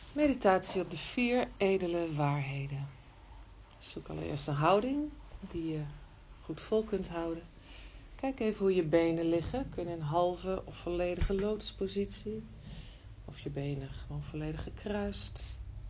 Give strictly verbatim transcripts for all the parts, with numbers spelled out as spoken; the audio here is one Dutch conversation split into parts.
Meditatie op de vier edele waarheden. Zoek allereerst een houding die je goed vol kunt houden. Kijk even hoe je benen liggen. Kunnen in halve of volledige lotuspositie. Of je benen gewoon volledig gekruist.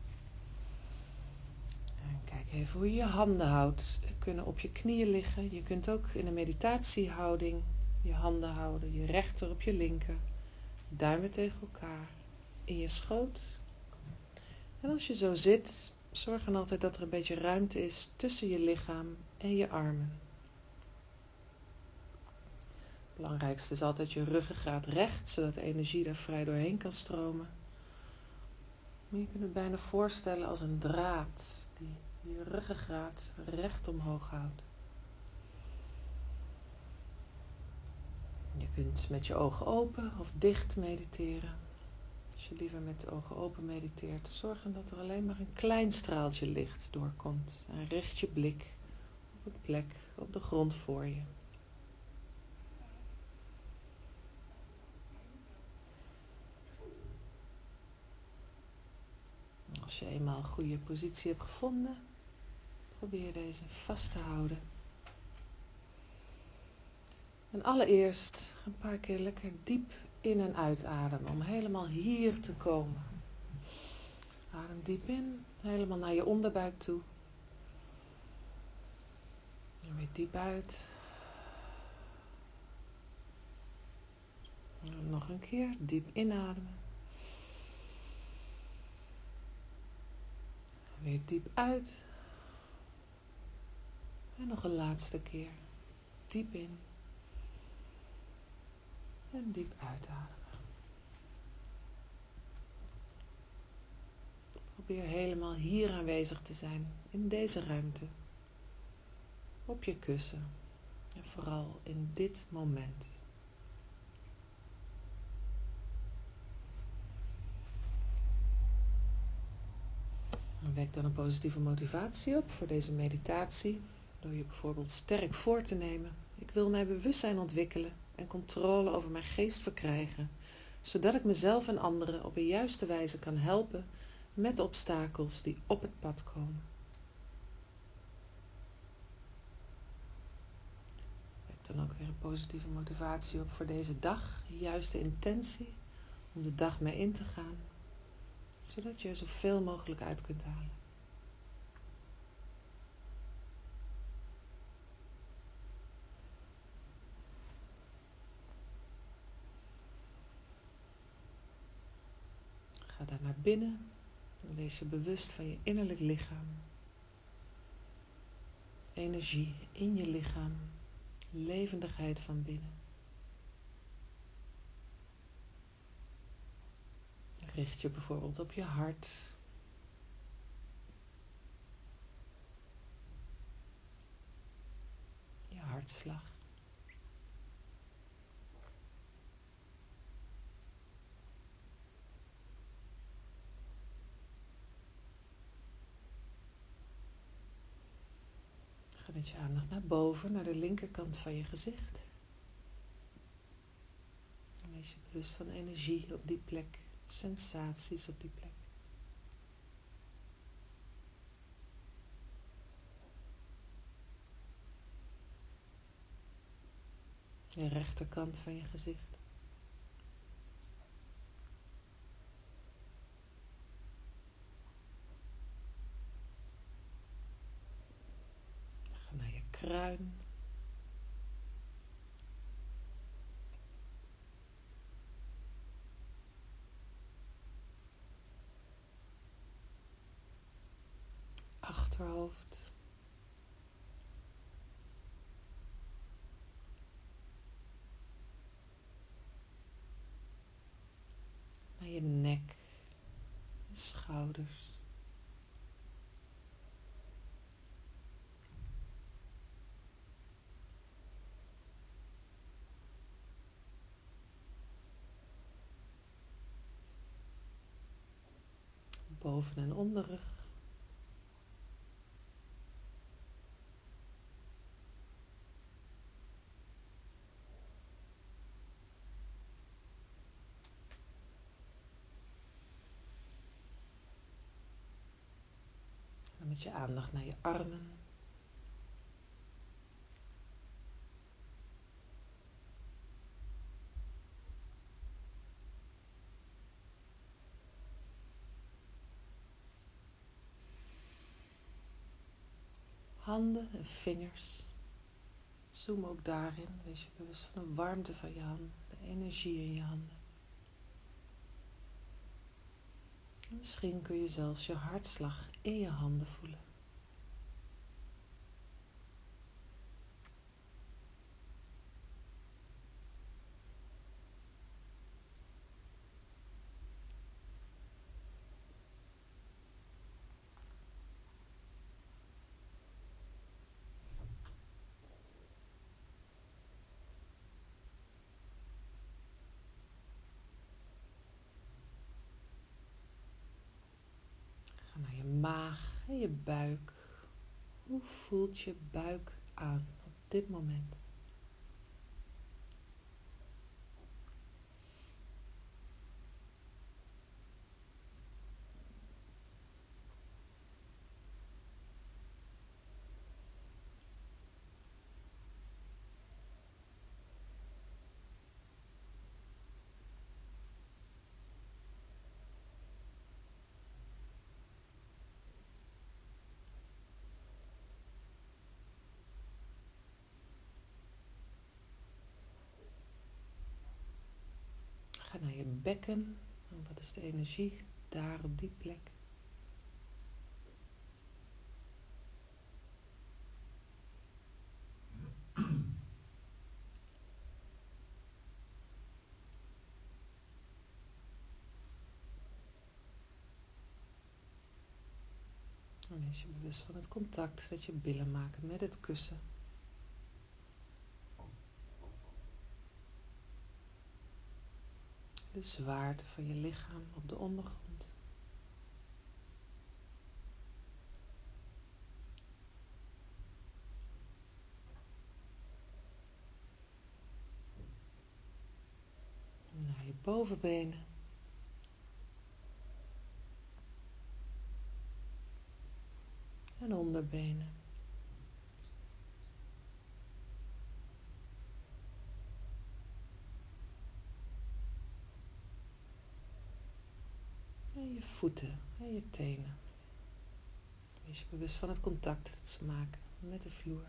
En kijk even hoe je je handen houdt. Ze kunnen op je knieën liggen. Je kunt ook in een meditatiehouding je handen houden. Je rechter op je linker. Duimen tegen elkaar. In je schoot. En als je zo zit, zorg dan altijd dat er een beetje ruimte is tussen je lichaam en je armen. Het belangrijkste is altijd je ruggengraat recht, zodat de energie daar vrij doorheen kan stromen. Maar je kunt het bijna voorstellen als een draad die je ruggengraat recht omhoog houdt. Je kunt met je ogen open of dicht mediteren. Als je liever met de ogen open mediteert, zorg dan dat er alleen maar een klein straaltje licht doorkomt. En richt je blik op een plek op de grond voor je. Als je eenmaal een goede positie hebt gevonden, probeer deze vast te houden. En allereerst een paar keer lekker diep in- en uitademen om helemaal hier te komen. Adem diep in, helemaal naar je onderbuik toe. En weer diep uit. En nog een keer diep inademen. En weer diep uit. En nog een laatste keer. Diep in. En diep uitademen. Probeer helemaal hier aanwezig te zijn, in deze ruimte. Op je kussen. En vooral in dit moment. Wek dan een positieve motivatie op voor deze meditatie. Door je bijvoorbeeld sterk voor te nemen. Ik wil mijn bewustzijn ontwikkelen en controle over mijn geest verkrijgen. Zodat ik mezelf en anderen op een juiste wijze kan helpen met de obstakels die op het pad komen. Wek dan ook weer een positieve motivatie op voor deze dag. De juiste intentie om de dag mee in te gaan. Zodat je er zoveel mogelijk uit kunt halen. Ga daar naar binnen en wees je bewust van je innerlijk lichaam. Energie in je lichaam, levendigheid van binnen. Richt je bijvoorbeeld op je hart. Je hartslag. Ga met je aandacht naar boven, naar de linkerkant van je gezicht. En wees je bewust van energie op die plek, sensaties op die plek. De rechterkant van je gezicht. Ga naar je kruin. Achterhoofd. Naar je nek. Schouders. Boven- en onderrug. met je aandacht naar je armen. Handen en vingers. Zoom ook daarin. Wees je bewust van de warmte van je handen, de energie in je handen. En misschien kun je zelfs je hartslag in je handen voelen. Ga naar je maag en je buik. Hoe voelt je buik aan op dit moment? Ga naar je bekken. En wat is de energie daar op die plek? En wees je bewust van het contact dat je billen maken met het kussen. De zwaarte van je lichaam op de ondergrond. Naar je bovenbenen. En onderbenen. En je voeten en je tenen. Wees je bewust van het contact dat ze maken met de vloer.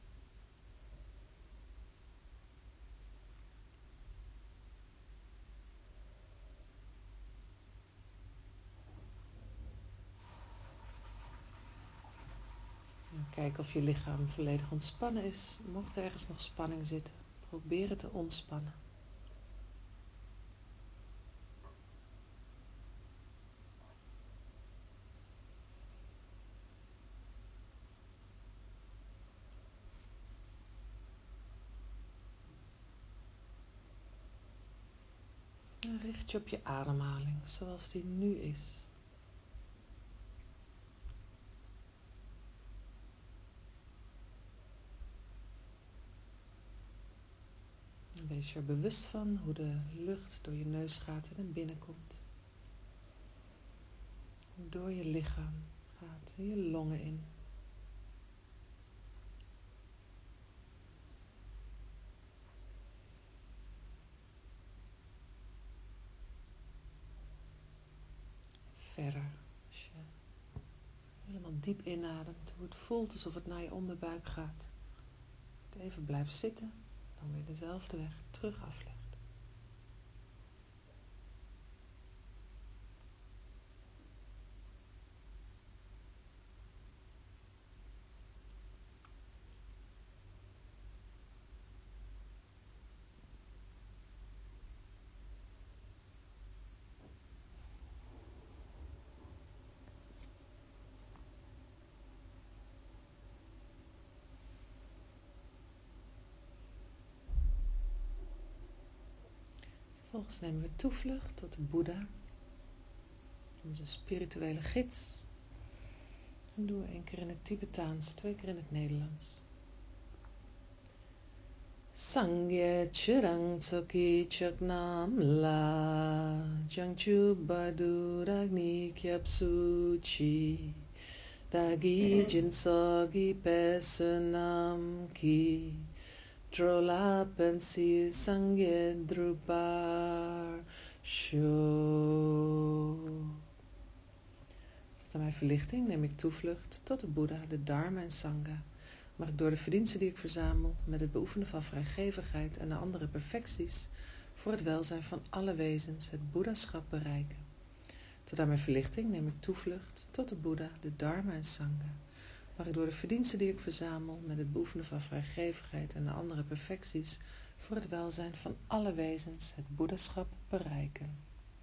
En kijk of je lichaam volledig ontspannen is. Mocht er ergens nog spanning zitten, probeer het te ontspannen. En richt je op je ademhaling zoals die nu is. En wees je er bewust van hoe de lucht door je neusgaten naar binnen komt. Door je lichaam gaat je longen in. Verder, als je helemaal diep inademt, hoe het voelt alsof het naar je onderbuik gaat. Het even blijft zitten, dan weer dezelfde weg terug aflegt. Vervolgens nemen we toevlucht tot de Boeddha, onze spirituele gids. En doen we één keer in het Tibetaans, twee keer in het Nederlands. Sangye chirang tsoki chaknam la Jangchu baduragni kyapsu chi Dagi jinsogi pesunam ki drola pensi sangye drubar sho. Tot aan mijn verlichting neem ik toevlucht tot de Boeddha, de Dharma en Sangha. Mag ik door de verdiensten die ik verzamel, met het beoefenen van vrijgevigheid en de andere perfecties, voor het welzijn van alle wezens het Boeddhaschap bereiken. Tot aan mijn verlichting neem ik toevlucht tot de Boeddha, de Dharma en Sangha. Mag ik door de verdiensten die ik verzamel, met het beoefenen van vrijgevigheid en de andere perfecties, voor het welzijn van alle wezens het Boeddhaschap bereiken.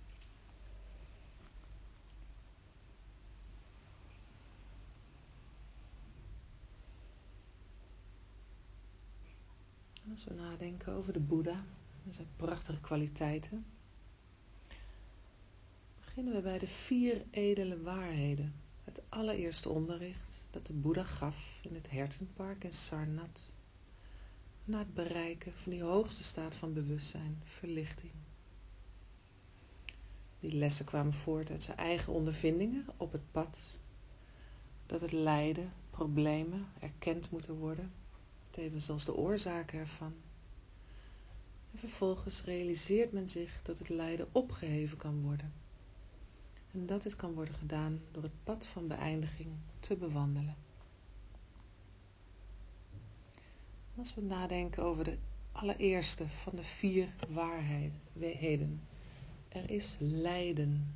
En als we nadenken over de Boeddha en zijn prachtige kwaliteiten, beginnen we bij de vier edele waarheden. Het allereerste onderricht dat de Boeddha gaf in het Hertenpark in Sarnath, na het bereiken van die hoogste staat van bewustzijn, verlichting. Die lessen kwamen voort uit zijn eigen ondervindingen op het pad, dat het lijden, problemen erkend moeten worden, tevens als de oorzaken ervan. En vervolgens realiseert men zich dat het lijden opgeheven kan worden. En dat dit kan worden gedaan door het pad van beëindiging te bewandelen. Als we nadenken over de allereerste van de vier waarheden. Er is lijden.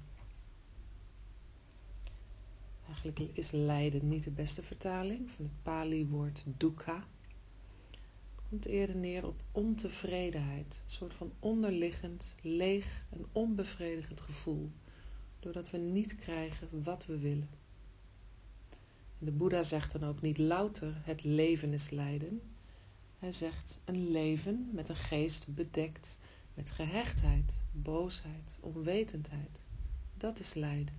Eigenlijk is lijden niet de beste vertaling van het Pali-woord dukkha. Het komt eerder neer op ontevredenheid, een soort van onderliggend, leeg en onbevredigend gevoel, doordat we niet krijgen wat we willen. En de Boeddha zegt dan ook niet louter het leven is lijden. Hij zegt een leven met een geest bedekt met gehechtheid, boosheid, onwetendheid. Dat is lijden.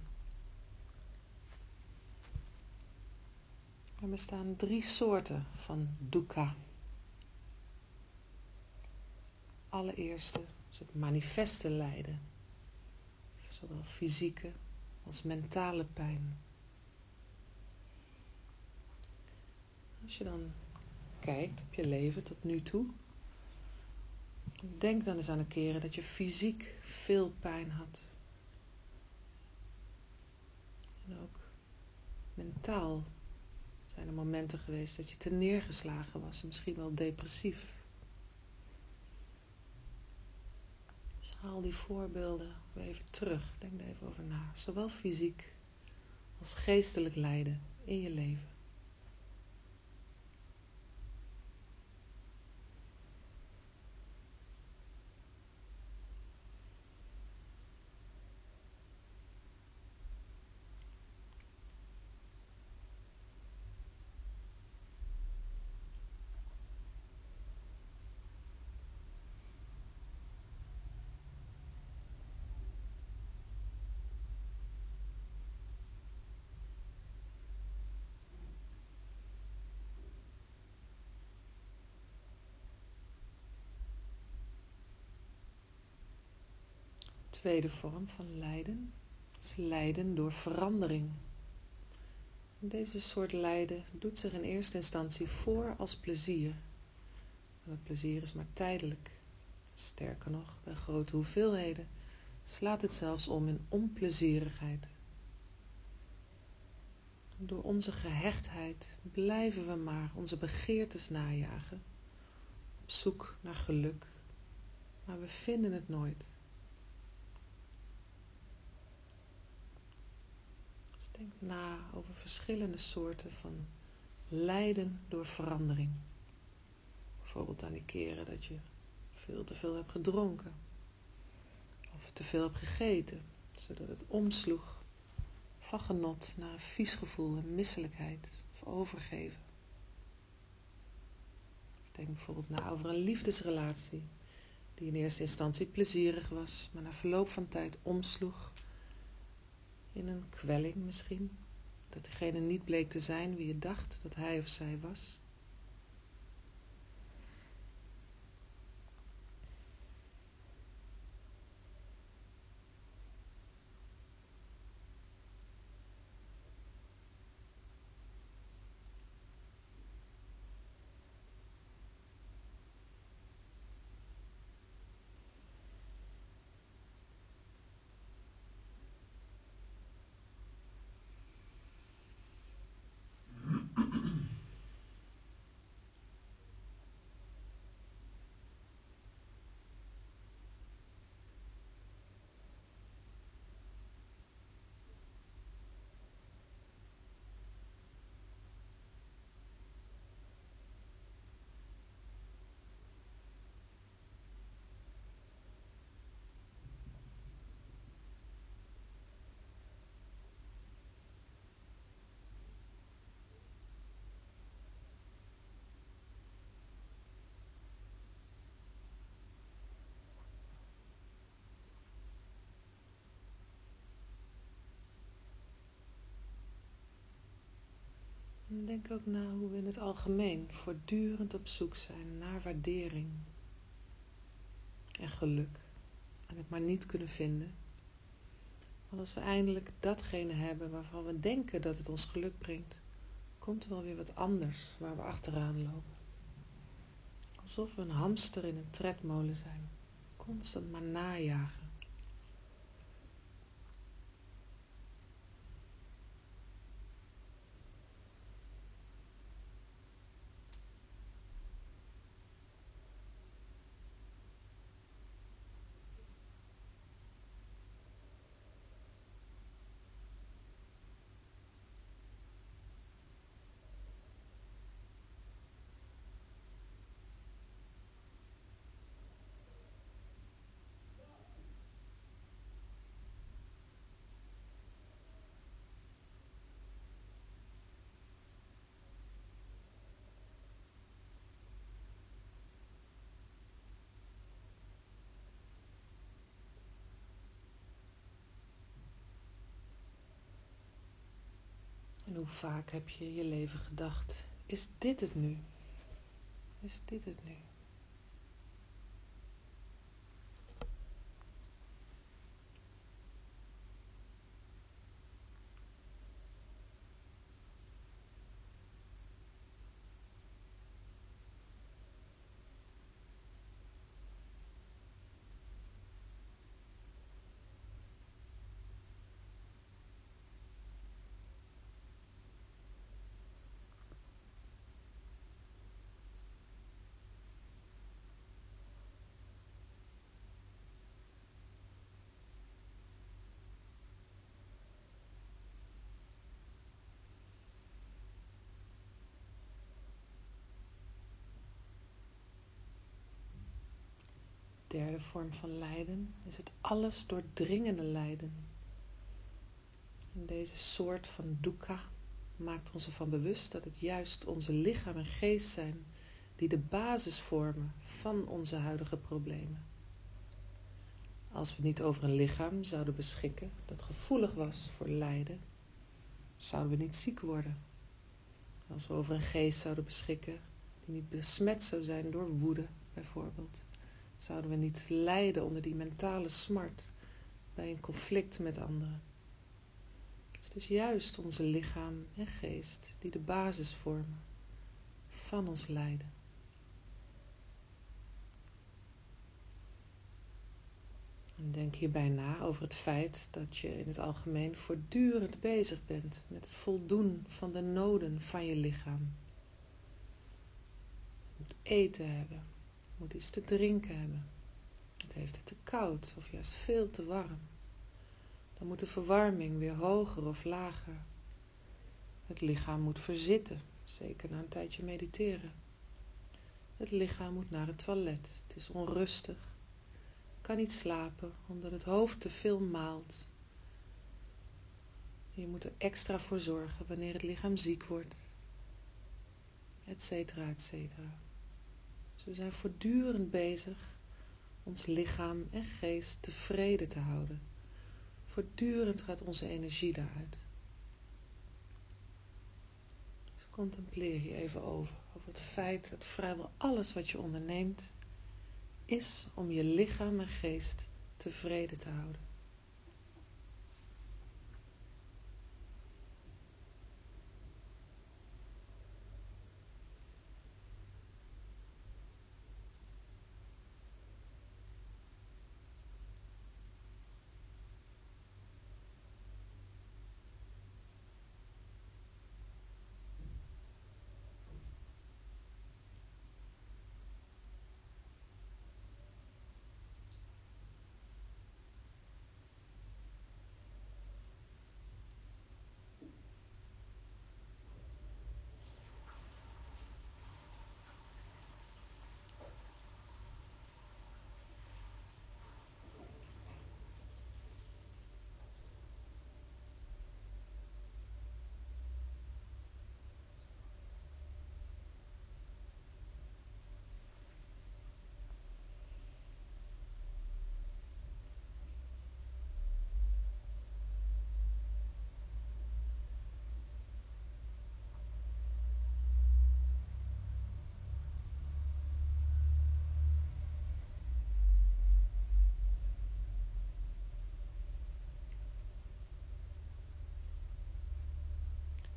Er bestaan drie soorten van dukkha. Allereerste is het manifeste lijden. Zowel fysieke als mentale pijn. Als je dan kijkt op je leven tot nu toe, denk dan eens aan de keren dat je fysiek veel pijn had. En ook mentaal zijn er momenten geweest dat je te neergeslagen was en misschien wel depressief. Dus haal die voorbeelden weer even terug. Denk er even over na. Zowel fysiek als geestelijk lijden in je leven. Tweede vorm van lijden is lijden door verandering. Deze soort lijden doet zich in eerste instantie voor als plezier. Maar het plezier is maar tijdelijk. Sterker nog, bij grote hoeveelheden slaat het zelfs om in onplezierigheid. Door onze gehechtheid blijven we maar onze begeertes najagen, op zoek naar geluk, maar we vinden het nooit. Denk na over verschillende soorten van lijden door verandering. Bijvoorbeeld aan die keren dat je veel te veel hebt gedronken. Of te veel hebt gegeten, zodat het omsloeg van genot naar een vies gevoel en misselijkheid of overgeven. Denk bijvoorbeeld na over een liefdesrelatie die in eerste instantie plezierig was, maar na verloop van tijd omsloeg in een kwelling misschien, dat degene niet bleek te zijn wie je dacht dat hij of zij was. En denk ook na hoe we in het algemeen voortdurend op zoek zijn naar waardering en geluk en het maar niet kunnen vinden. Want als we eindelijk datgene hebben waarvan we denken dat het ons geluk brengt, komt er wel weer wat anders waar we achteraan lopen. Alsof we een hamster in een tredmolen zijn, constant maar najagen. En hoe vaak heb je in je leven gedacht, is dit het nu? Is dit het nu? De derde vorm van lijden is het alles doordringende lijden. En deze soort van dukkha maakt ons ervan bewust dat het juist onze lichaam en geest zijn die de basis vormen van onze huidige problemen. Als we niet over een lichaam zouden beschikken dat gevoelig was voor lijden, zouden we niet ziek worden. Als we over een geest zouden beschikken die niet besmet zou zijn door woede bijvoorbeeld, zouden we niet lijden onder die mentale smart bij een conflict met anderen. Dus het is juist onze lichaam en geest die de basis vormen van ons lijden. En denk hierbij na over het feit dat je in het algemeen voortdurend bezig bent met het voldoen van de noden van je lichaam. Je moet eten hebben, je moet iets te drinken hebben. Het heeft het te koud of juist veel te warm. Dan moet de verwarming weer hoger of lager. Het lichaam moet verzitten, zeker na een tijdje mediteren. Het lichaam moet naar het toilet, het is onrustig. Kan niet slapen omdat het hoofd te veel maalt. Je moet er extra voor zorgen wanneer het lichaam ziek wordt, etcetera, etcetera. Dus we zijn voortdurend bezig ons lichaam en geest tevreden te houden. Voortdurend gaat onze energie daaruit. Dus contempleer hier even over, over het feit dat vrijwel alles wat je onderneemt is om je lichaam en geest tevreden te houden.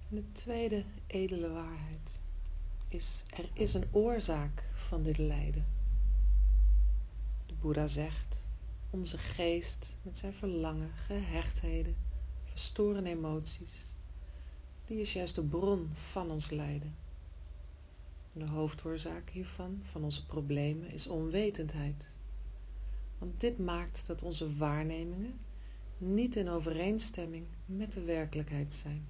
En de tweede edele waarheid is, er is een oorzaak van dit lijden. De Boeddha zegt, onze geest met zijn verlangen, gehechtheden, verstoren emoties, die is juist de bron van ons lijden. En de hoofdoorzaak hiervan, van onze problemen, is onwetendheid. Want dit maakt dat onze waarnemingen niet in overeenstemming met de werkelijkheid zijn.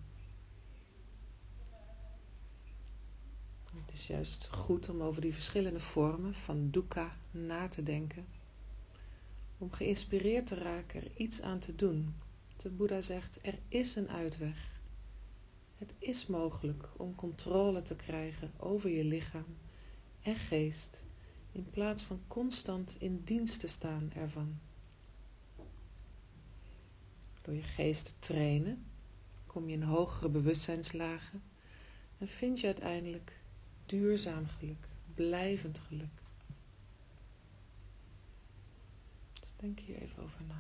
Het is juist goed om over die verschillende vormen van dukkha na te denken, om geïnspireerd te raken er iets aan te doen. De Boeddha zegt, er is een uitweg. Het is mogelijk om controle te krijgen over je lichaam en geest, in plaats van constant in dienst te staan ervan. Door je geest te trainen, kom je in hogere bewustzijnslagen en vind je uiteindelijk duurzaam geluk, blijvend geluk. Dus denk hier even over na.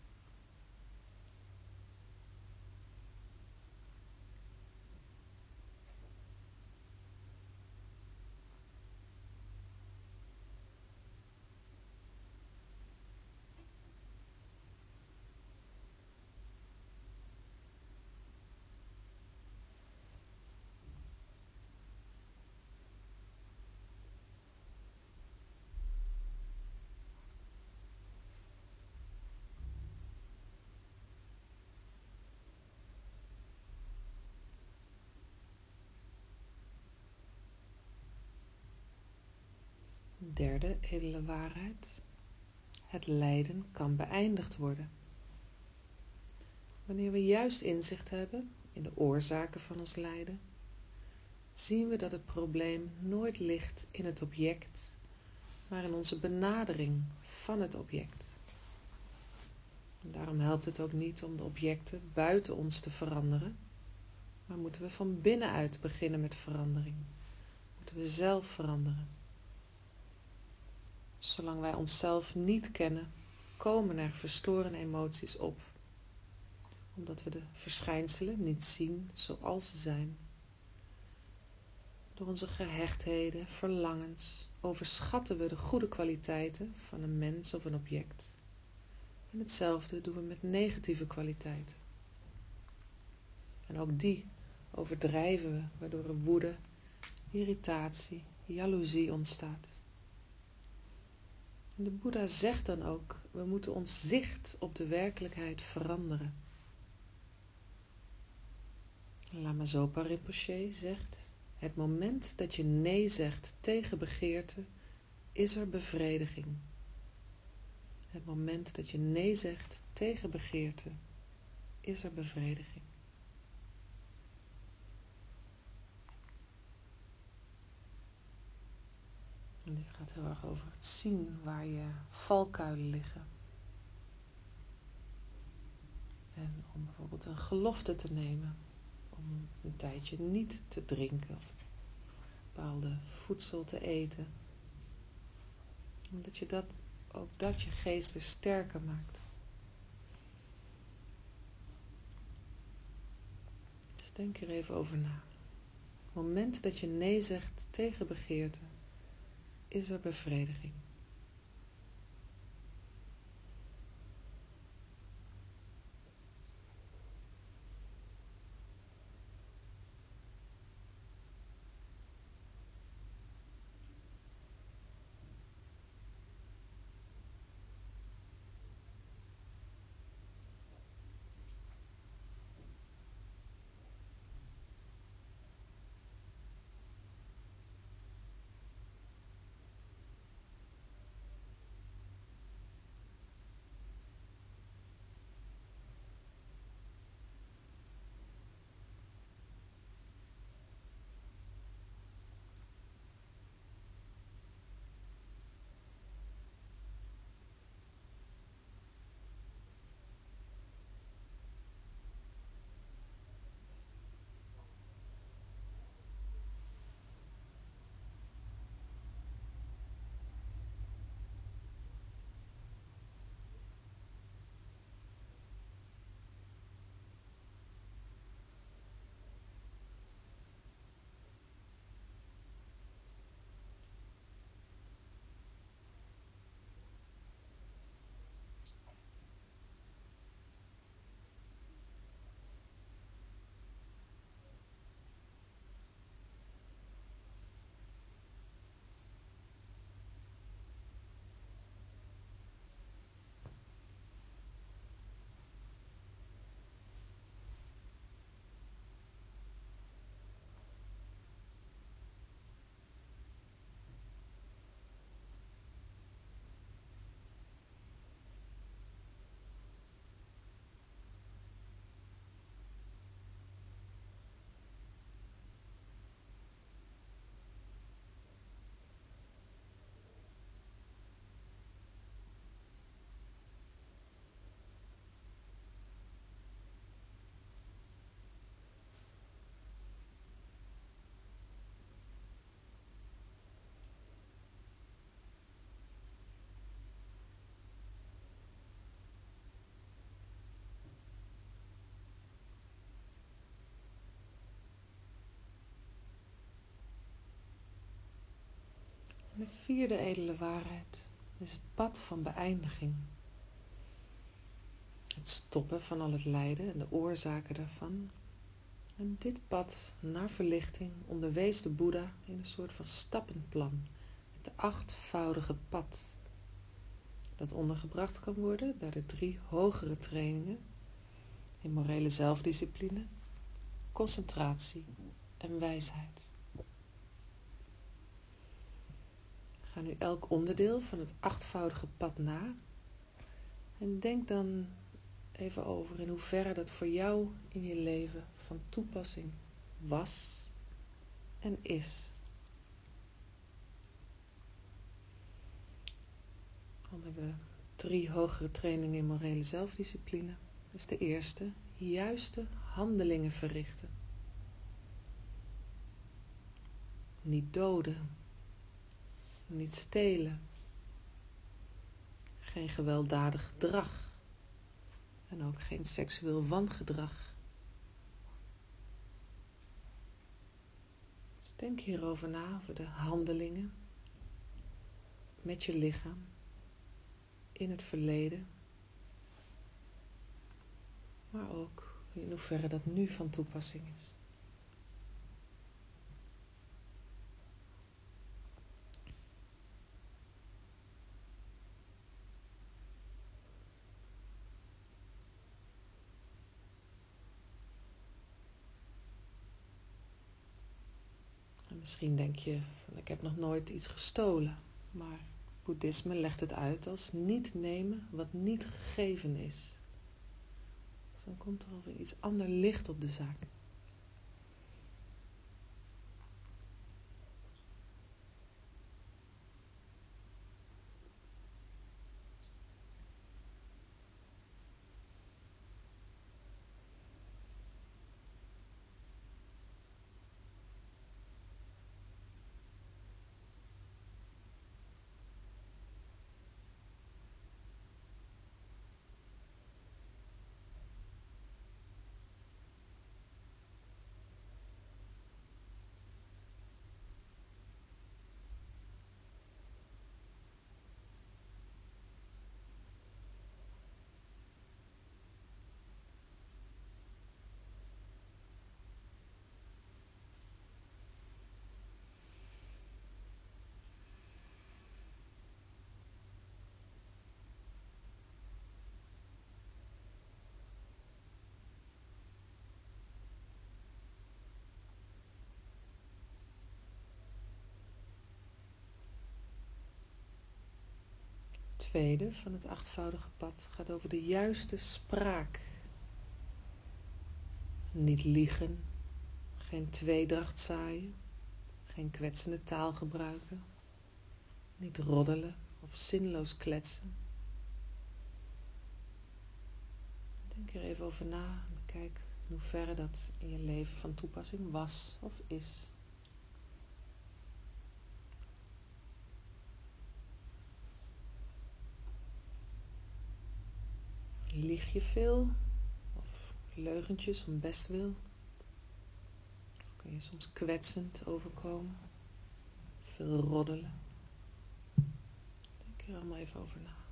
Derde edele waarheid. Het lijden kan beëindigd worden. Wanneer we juist inzicht hebben in de oorzaken van ons lijden, zien we dat het probleem nooit ligt in het object, maar in onze benadering van het object. En daarom helpt het ook niet om de objecten buiten ons te veranderen, maar moeten we van binnenuit beginnen met verandering. Moeten we zelf veranderen. Zolang wij onszelf niet kennen, komen er verstorende emoties op, omdat we de verschijnselen niet zien zoals ze zijn. Door onze gehechtheden, verlangens, overschatten we de goede kwaliteiten van een mens of een object. En hetzelfde doen we met negatieve kwaliteiten. En ook die overdrijven we, waardoor er woede, irritatie, jaloezie ontstaat. En de Boeddha zegt dan ook, we moeten ons zicht op de werkelijkheid veranderen. Lama Zopa Rinpoche zegt, het moment dat je nee zegt tegen begeerte, is er bevrediging. Het moment dat je nee zegt tegen begeerte, is er bevrediging. En dit gaat heel erg over het zien waar je valkuilen liggen. En om bijvoorbeeld een gelofte te nemen, om een tijdje niet te drinken of bepaalde voedsel te eten. Omdat je dat, ook dat je geest weer sterker maakt. Dus denk er even over na. Op het moment dat je nee zegt tegen begeerte, is er bevrediging. vierde edele waarheid is het pad van beëindiging. Het stoppen van al het lijden en de oorzaken daarvan. En dit pad naar verlichting onderwees de Boeddha in een soort van stappenplan. Het achtvoudige pad. Dat ondergebracht kan worden bij de drie hogere trainingen in morele zelfdiscipline, concentratie en wijsheid. Ga nu elk onderdeel van het achtvoudige pad na en denk dan even over in hoeverre dat voor jou in je leven van toepassing was en is. Dan hebben we drie hogere trainingen in morele zelfdiscipline. Dat is de eerste, juiste handelingen verrichten. Niet doden, niet stelen, geen gewelddadig gedrag en ook geen seksueel wangedrag. Dus denk hierover na, over de handelingen met je lichaam in het verleden, maar ook in hoeverre dat nu van toepassing is. En misschien denk je, ik heb nog nooit iets gestolen, maar boeddhisme legt het uit als niet nemen wat niet gegeven is. Dus dan komt er alweer iets ander licht op de zaak. Het tweede van het achtvoudige pad gaat over de juiste spraak. Niet liegen, geen tweedracht zaaien, geen kwetsende taal gebruiken, niet roddelen of zinloos kletsen. Denk er even over na en bekijk in hoeverre dat in je leven van toepassing was of is. Lieg je veel? Of leugentjes om bestwil? Of kun je soms kwetsend overkomen? Veel roddelen? Denk er allemaal even over na.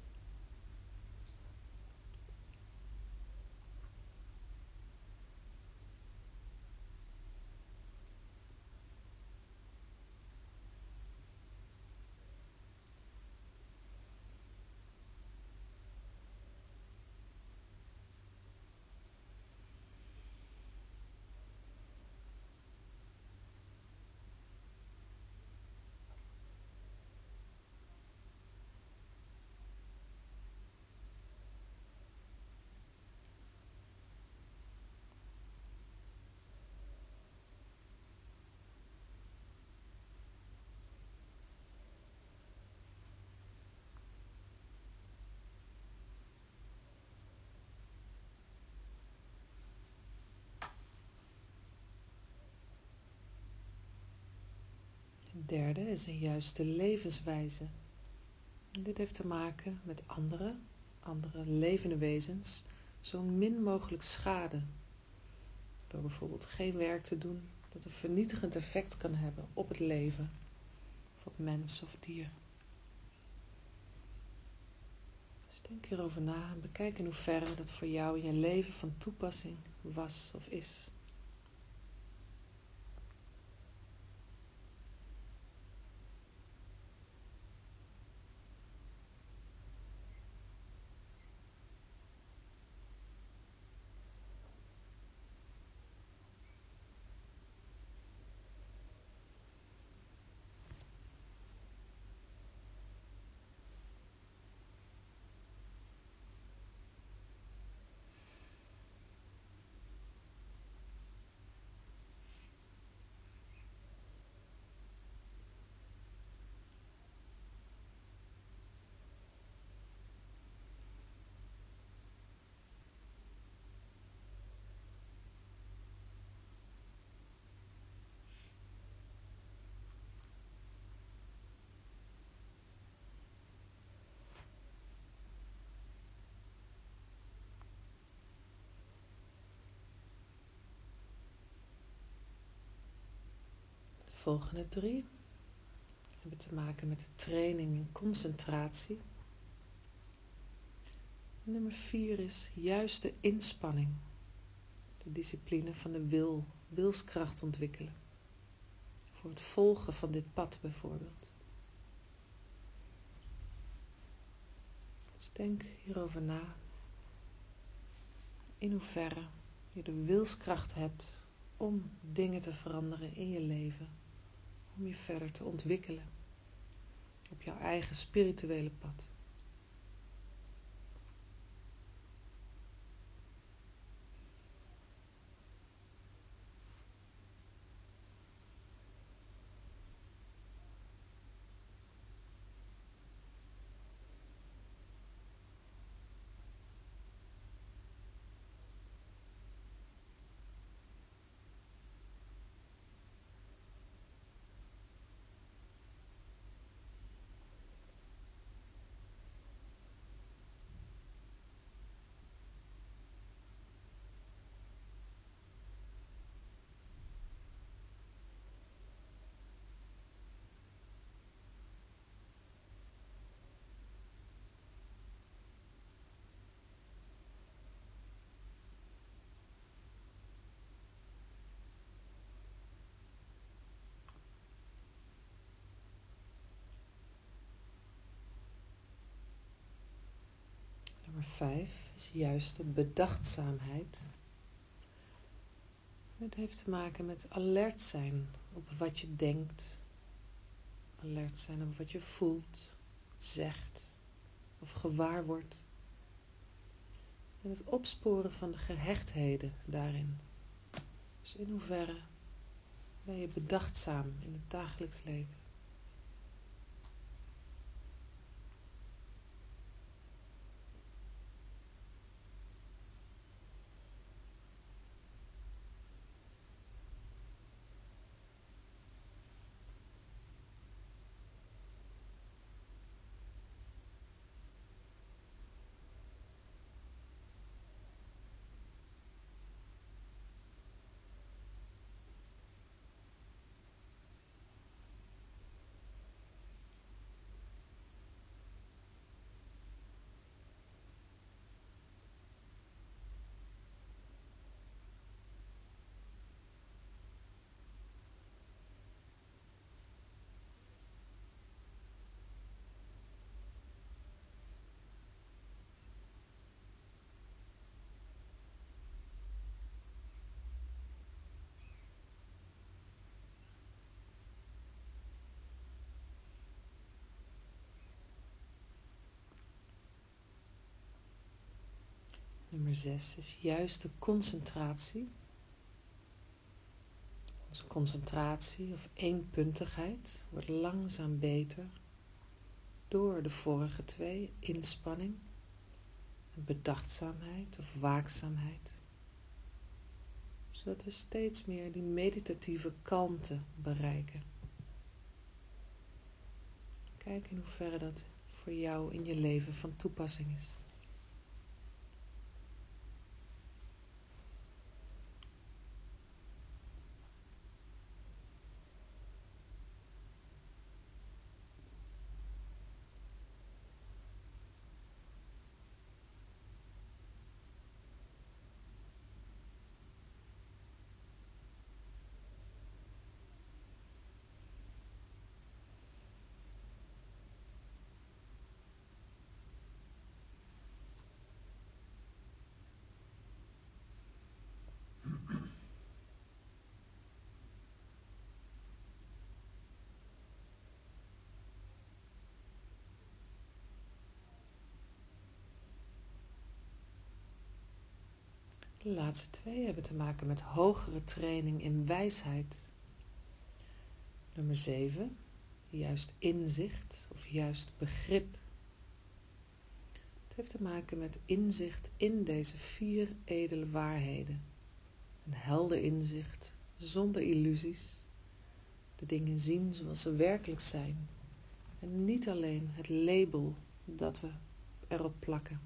Het derde is een juiste levenswijze. En dit heeft te maken met andere, andere levende wezens, zo min mogelijk schade. Door bijvoorbeeld geen werk te doen dat een vernietigend effect kan hebben op het leven, of op mens of dier. Denk hierover na en bekijk in hoeverre dat voor jou in je leven van toepassing was of is. De volgende drie hebben te maken met de training in concentratie. En nummer vier is juiste inspanning. De discipline van de wil, wilskracht ontwikkelen. Voor het volgen van dit pad bijvoorbeeld. Dus denk hierover na. In hoeverre je de wilskracht hebt om dingen te veranderen in je leven. Om je verder te ontwikkelen. Op jouw eigen spirituele pad. Nummer vijf is juiste bedachtzaamheid. Het heeft te maken met alert zijn op wat je denkt. Alert zijn op wat je voelt, zegt of gewaar wordt. En het opsporen van de gehechtheden daarin. Dus in hoeverre ben je bedachtzaam in het dagelijks leven. Nummer zes is juiste concentratie. Onze concentratie of eenpuntigheid wordt langzaam beter door de vorige twee, inspanning en bedachtzaamheid of waakzaamheid. Zodat we steeds meer die meditatieve kalmte bereiken. Kijk in hoeverre dat voor jou in je leven van toepassing is. De laatste twee hebben te maken met hogere training in wijsheid. Nummer zeven, juist inzicht of juist begrip. Het heeft te maken met inzicht in deze vier edele waarheden. Een helder inzicht, zonder illusies. De dingen zien zoals ze werkelijk zijn. En niet alleen het label dat we erop plakken.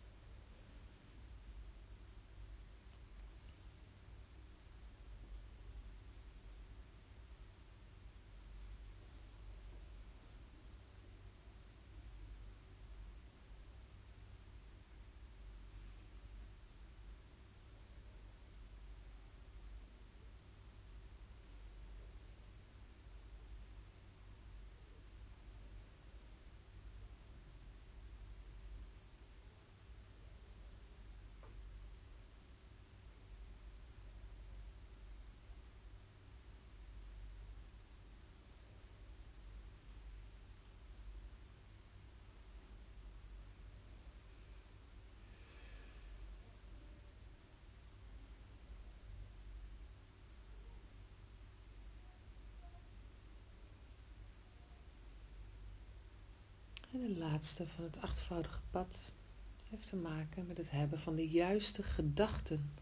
En de laatste van het achtvoudige pad heeft te maken met het hebben van de juiste gedachten.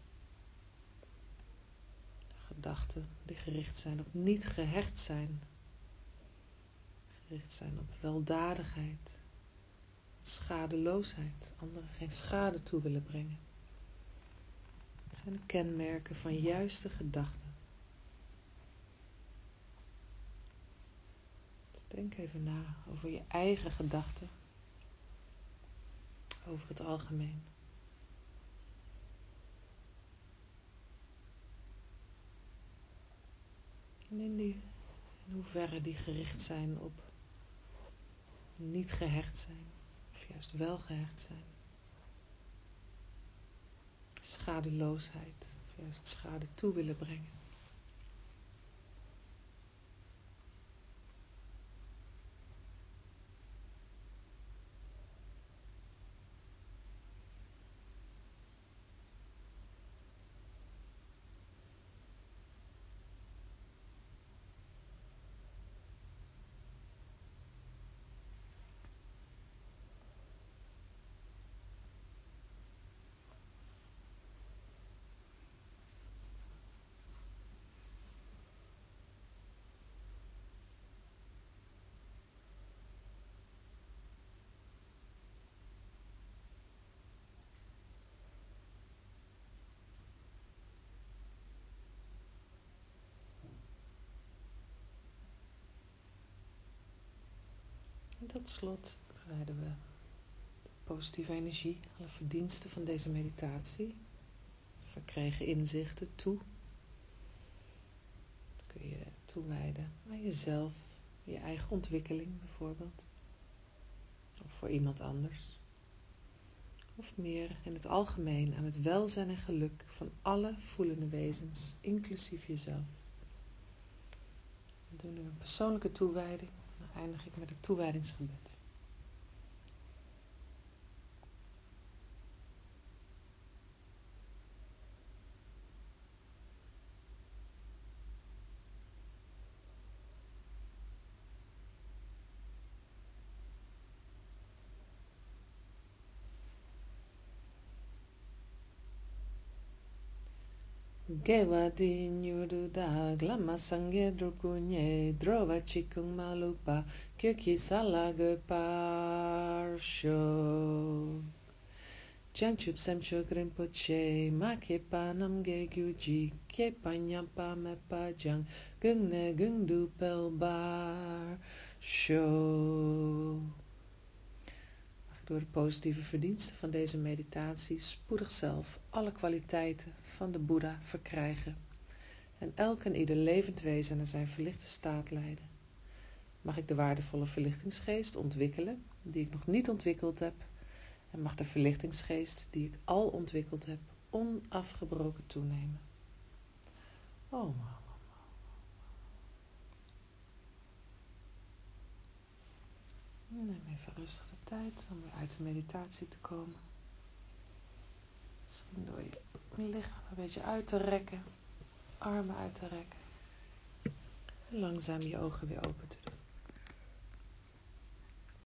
Gedachten die gericht zijn op niet gehecht zijn. Gericht zijn op weldadigheid, schadeloosheid, anderen geen schade toe willen brengen. Dat zijn de kenmerken van juiste gedachten. Dus denk even na over je eigen gedachten, over het algemeen. En in, die, in hoeverre die gericht zijn op niet gehecht zijn, of juist wel gehecht zijn. Schadeloosheid, of juist schade toe willen brengen. En tot slot bereiden we de positieve energie, alle verdiensten van deze meditatie, verkregen inzichten toe. Dat kun je toewijden aan jezelf, je eigen ontwikkeling bijvoorbeeld. Of voor iemand anders. Of meer in het algemeen aan het welzijn en geluk van alle voelende wezens, inclusief jezelf. We doen nu een persoonlijke toewijding. Dan eindig ik met het toewijdingsgebed. Gewadi nyudu da glama sange drukunye drova chikung malupa kyuki salaga parsho Jangchup semchuk rinpoche ma kepa namge gyuji kepa nyampa mepa jang gungne gungdu pelbar sho. Door de positieve verdiensten van deze meditatie spoedig zelf alle kwaliteiten van de Boeddha verkrijgen en elk en ieder levend wezen naar zijn verlichte staat leiden. Mag ik de waardevolle verlichtingsgeest ontwikkelen die ik nog niet ontwikkeld heb en mag de verlichtingsgeest die ik al ontwikkeld heb onafgebroken toenemen. Oh, neem even rustig de tijd om weer uit de meditatie te komen. Misschien door je lichaam een beetje uit te rekken. Armen uit te rekken. En langzaam je ogen weer open te doen.